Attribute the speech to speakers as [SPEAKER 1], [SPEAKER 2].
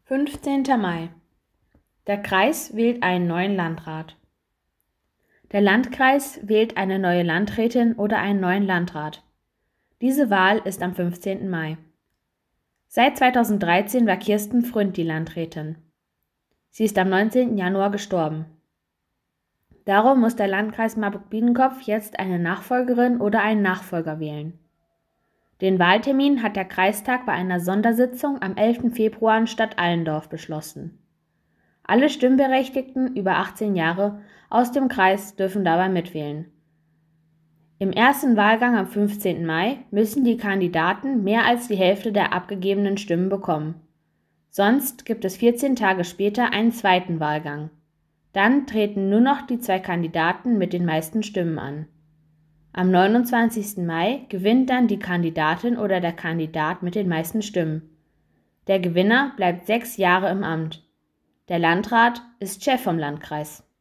[SPEAKER 1] 15. Mai. Der Kreis wählt einen neuen Landrat. Der Landkreis wählt eine neue Landrätin oder einen neuen Landrat. Diese Wahl ist am 15. Mai. Seit 2013 war Kirsten Fründ die Landrätin. Sie ist am 19. Januar gestorben. Darum muss der Landkreis Marburg-Biedenkopf jetzt eine Nachfolgerin oder einen Nachfolger wählen. Den Wahltermin hat der Kreistag bei einer Sondersitzung am 11. Februar in Stadt Allendorf beschlossen. Alle Stimmberechtigten über 18 Jahre aus dem Kreis dürfen dabei mitwählen. Im ersten Wahlgang am 15. Mai müssen die Kandidaten mehr als die Hälfte der abgegebenen Stimmen bekommen. Sonst gibt es 14 Tage später einen zweiten Wahlgang. Dann treten nur noch die 2 Kandidaten mit den meisten Stimmen an. Am 29. Mai gewinnt dann die Kandidatin oder der Kandidat mit den meisten Stimmen. Der Gewinner bleibt 6 Jahre im Amt. Der Landrat ist Chef vom Landkreis.